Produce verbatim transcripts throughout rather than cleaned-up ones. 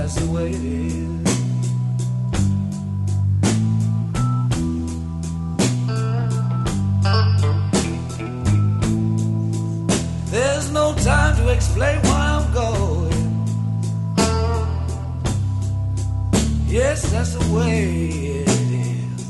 that's the way it is. There's no time to explain why I'm going. Yes, that's the way it is.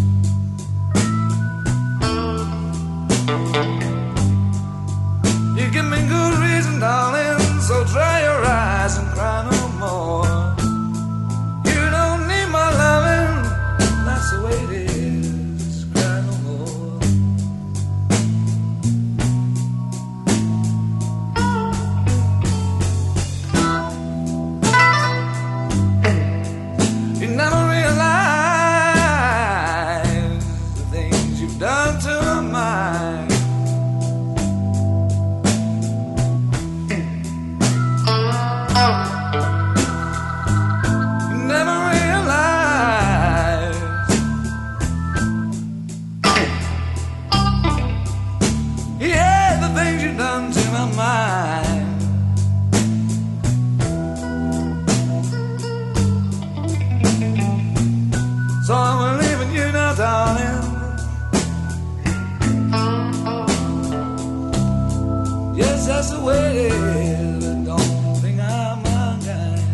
You give me good reason, darling, so dry your eyes and cry no more. You don't need my loving, that's the way it is. Cry no more. You never realize the things you've done to my mind. You never realize yeah, the things you've done to my mind. So I'm leaving you now, darling. Yes, that's the way it is. Don't think I'm unkind.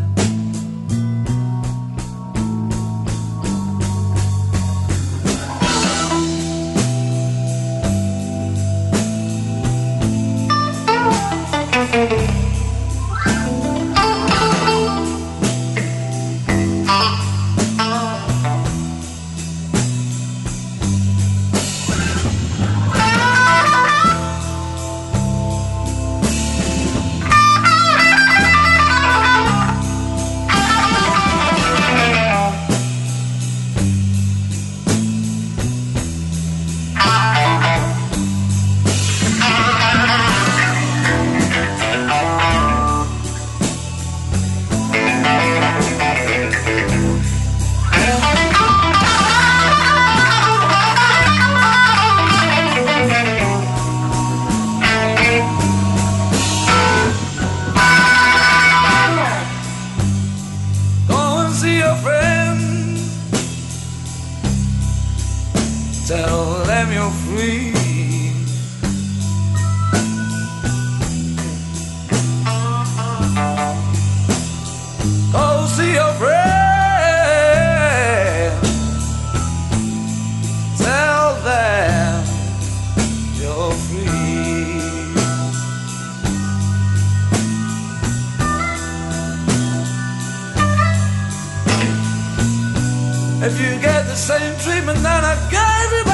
Tell them you're free. Go see your friend. Tell them you're free. If you get the same treatment that I gave you